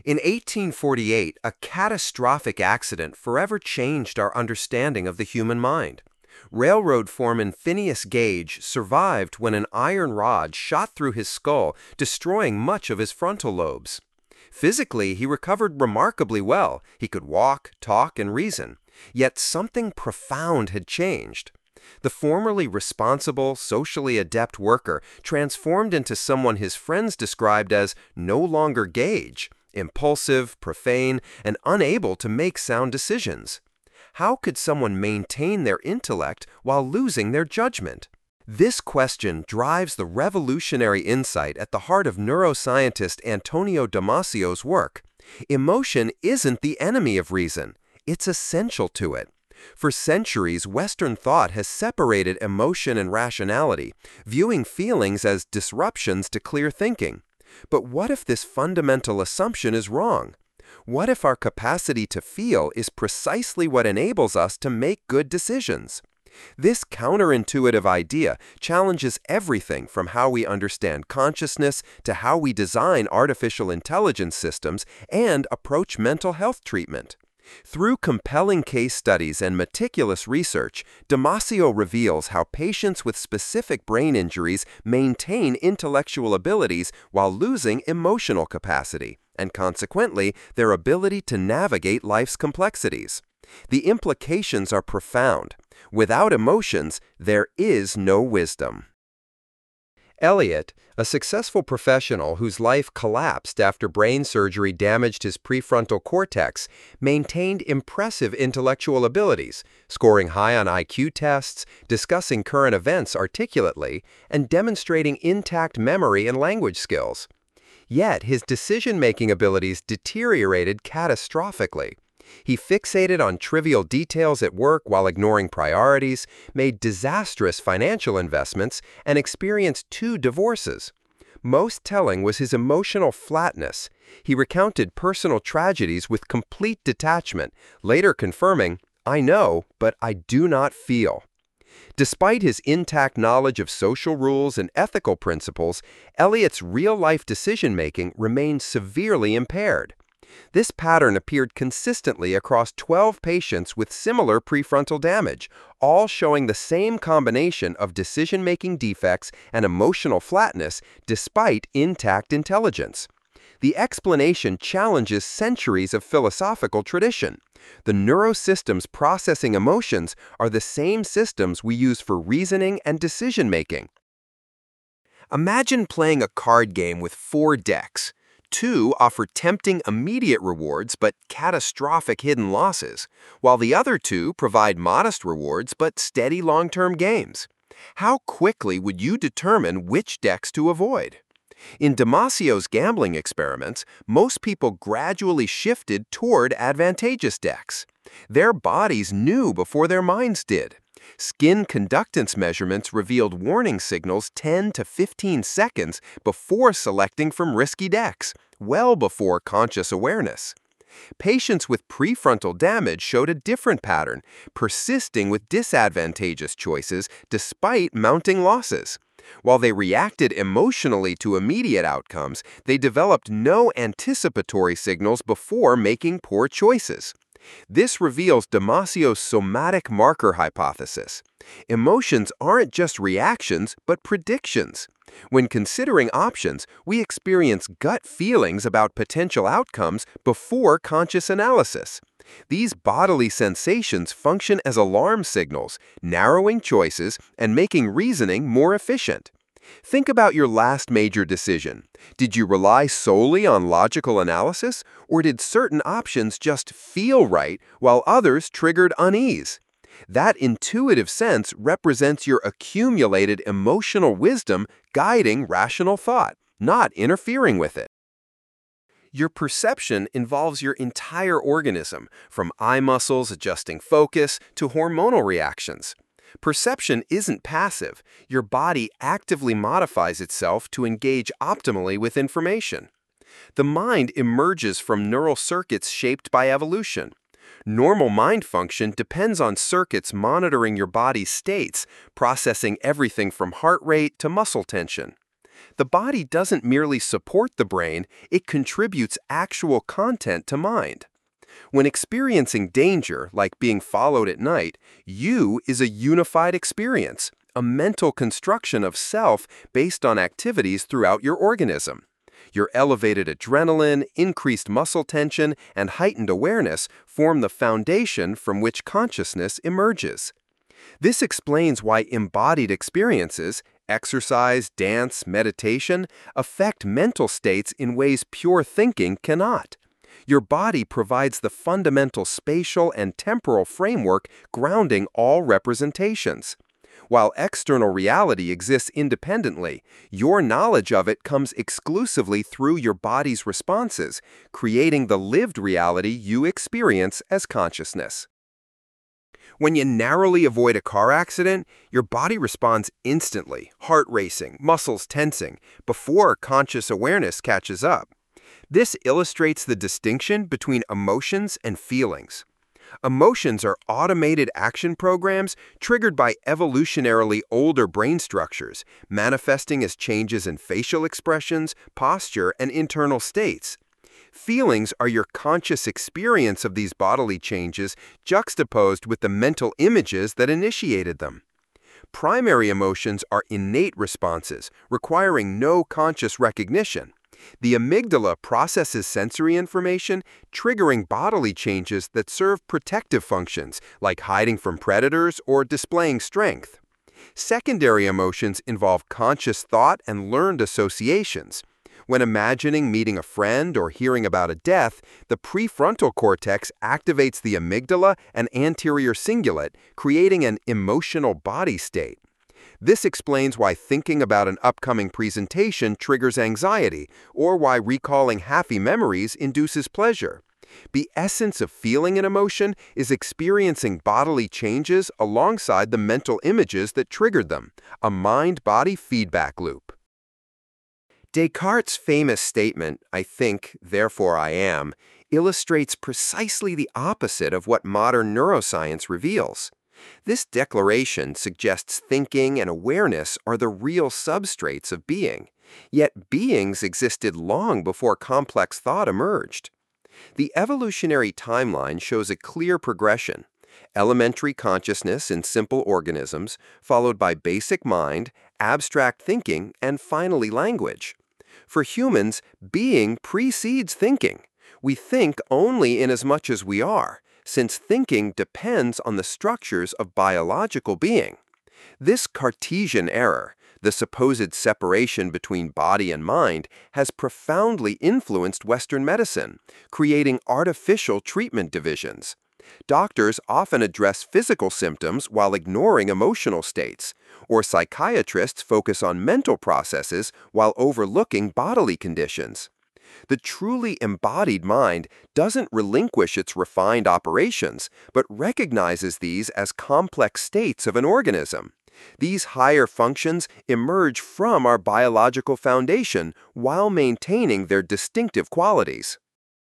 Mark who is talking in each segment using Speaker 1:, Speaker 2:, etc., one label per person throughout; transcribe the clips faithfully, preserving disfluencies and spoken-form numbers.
Speaker 1: In eighteen forty-eight, a catastrophic accident forever changed our understanding of the human mind. Railroad foreman Phineas Gage survived when an iron rod shot through his skull, destroying much of his frontal lobes. Physically, he recovered remarkably well. He could walk, talk, and reason. Yet something profound had changed. The formerly responsible, socially adept worker transformed into someone his friends described as no longer Gage, impulsive, profane, and unable to make sound decisions. How could someone maintain their intellect while losing their judgment? This question drives the revolutionary insight at the heart of neuroscientist Antonio Damasio's work. Emotion isn't the enemy of reason. It's essential to it. For centuries, Western thought has separated emotion and rationality, viewing feelings as disruptions to clear thinking. But what if this fundamental assumption is wrong? What if our capacity to feel is precisely what enables us to make good decisions? This counterintuitive idea challenges everything from how we understand consciousness to how we design artificial intelligence systems and approach mental health treatment. Through compelling case studies and meticulous research, Damasio reveals how patients with specific brain injuries maintain intellectual abilities while losing emotional capacity, and consequently, their ability to navigate life's complexities. The implications are profound. Without emotions, there is no wisdom. Elliot, a successful professional whose life collapsed after brain surgery damaged his prefrontal cortex, maintained impressive intellectual abilities, scoring high on I Q tests, discussing current events articulately, and demonstrating intact memory and language skills. Yet his decision-making abilities deteriorated catastrophically. He fixated on trivial details at work while ignoring priorities, made disastrous financial investments, and experienced two divorces. Most telling was his emotional flatness. He recounted personal tragedies with complete detachment, later confirming, "I know, but I do not feel." Despite his intact knowledge of social rules and ethical principles, Elliot's real-life decision-making remained severely impaired. This pattern appeared consistently across twelve patients with similar prefrontal damage, all showing the same combination of decision-making defects and emotional flatness despite intact intelligence. The explanation challenges centuries of philosophical tradition. The neurosystems processing emotions are the same systems we use for reasoning and decision-making. Imagine playing a card game with four decks. Two offer tempting immediate rewards but catastrophic hidden losses, while the other two provide modest rewards but steady long-term gains. How quickly would you determine which decks to avoid? In Damasio's gambling experiments, most people gradually shifted toward advantageous decks. Their bodies knew before their minds did. Skin conductance measurements revealed warning signals ten to fifteen seconds before selecting from risky decks, well before conscious awareness. Patients with prefrontal damage showed a different pattern, persisting with disadvantageous choices despite mounting losses. While they reacted emotionally to immediate outcomes, they developed no anticipatory signals before making poor choices. This reveals Damasio's somatic marker hypothesis. Emotions aren't just reactions, but predictions. When considering options, we experience gut feelings about potential outcomes before conscious analysis. These bodily sensations function as alarm signals, narrowing choices and making reasoning more efficient. Think about your last major decision. Did you rely solely on logical analysis, or did certain options just feel right while others triggered unease? That intuitive sense represents your accumulated emotional wisdom guiding rational thought, not interfering with it. Your perception involves your entire organism, from eye muscles adjusting focus to hormonal reactions. Perception isn't passive. Your body actively modifies itself to engage optimally with information. The mind emerges from neural circuits shaped by evolution. Normal mind function depends on circuits monitoring your body's states, processing everything from heart rate to muscle tension. The body doesn't merely support the brain, it contributes actual content to mind. When experiencing danger, like being followed at night, you is a unified experience, a mental construction of self based on activities throughout your organism. Your elevated adrenaline, increased muscle tension, and heightened awareness form the foundation from which consciousness emerges. This explains why embodied experiences, exercise, dance, meditation, affect mental states in ways pure thinking cannot. Your body provides the fundamental spatial and temporal framework grounding all representations. While external reality exists independently, your knowledge of it comes exclusively through your body's responses, creating the lived reality you experience as consciousness. When you narrowly avoid a car accident, your body responds instantly, heart racing, muscles tensing, before conscious awareness catches up. This illustrates the distinction between emotions and feelings. Emotions are automated action programs triggered by evolutionarily older brain structures, manifesting as changes in facial expressions, posture, and internal states. Feelings are your conscious experience of these bodily changes juxtaposed with the mental images that initiated them. Primary emotions are innate responses, requiring no conscious recognition. The amygdala processes sensory information, triggering bodily changes that serve protective functions, like hiding from predators or displaying strength. Secondary emotions involve conscious thought and learned associations. When imagining meeting a friend or hearing about a death, the prefrontal cortex activates the amygdala and anterior cingulate, creating an emotional body state. This explains why thinking about an upcoming presentation triggers anxiety, or why recalling happy memories induces pleasure. The essence of feeling an emotion is experiencing bodily changes alongside the mental images that triggered them, a mind-body feedback loop. Descartes' famous statement, "I think, therefore I am," illustrates precisely the opposite of what modern neuroscience reveals. This declaration suggests thinking and awareness are the real substrates of being, yet beings existed long before complex thought emerged. The evolutionary timeline shows a clear progression: elementary consciousness in simple organisms, followed by basic mind, abstract thinking, and finally language. For humans, being precedes thinking. We think only inasmuch as we are, since thinking depends on the structures of biological being. This Cartesian error, the supposed separation between body and mind, has profoundly influenced Western medicine, creating artificial treatment divisions. Doctors often address physical symptoms while ignoring emotional states, or psychiatrists focus on mental processes while overlooking bodily conditions. The truly embodied mind doesn't relinquish its refined operations, but recognizes these as complex states of an organism. These higher functions emerge from our biological foundation while maintaining their distinctive qualities.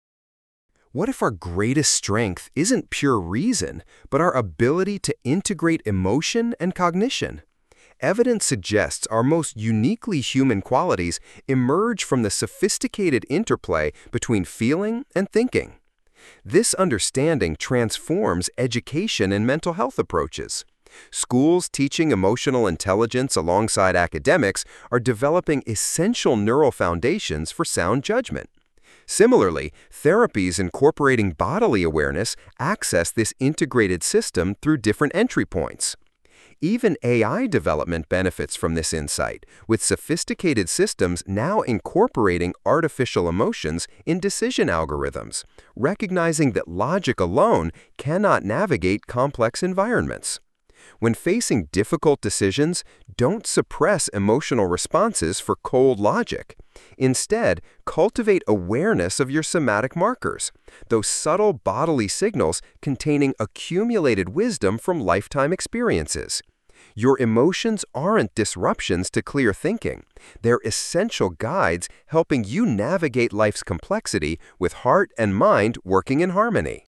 Speaker 1: What if our greatest strength isn't pure reason, but our ability to integrate emotion and cognition? Evidence suggests our most uniquely human qualities emerge from the sophisticated interplay between feeling and thinking. This understanding transforms education and mental health approaches. Schools teaching emotional intelligence alongside academics are developing essential neural foundations for sound judgment. Similarly, therapies incorporating bodily awareness access this integrated system through different entry points. Even A I development benefits from this insight, with sophisticated systems now incorporating artificial emotions in decision algorithms, recognizing that logic alone cannot navigate complex environments. When facing difficult decisions, don't suppress emotional responses for cold logic. Instead, cultivate awareness of your somatic markers, those subtle bodily signals containing accumulated wisdom from lifetime experiences. Your emotions aren't disruptions to clear thinking. They're essential guides helping you navigate life's complexity with heart and mind working in harmony.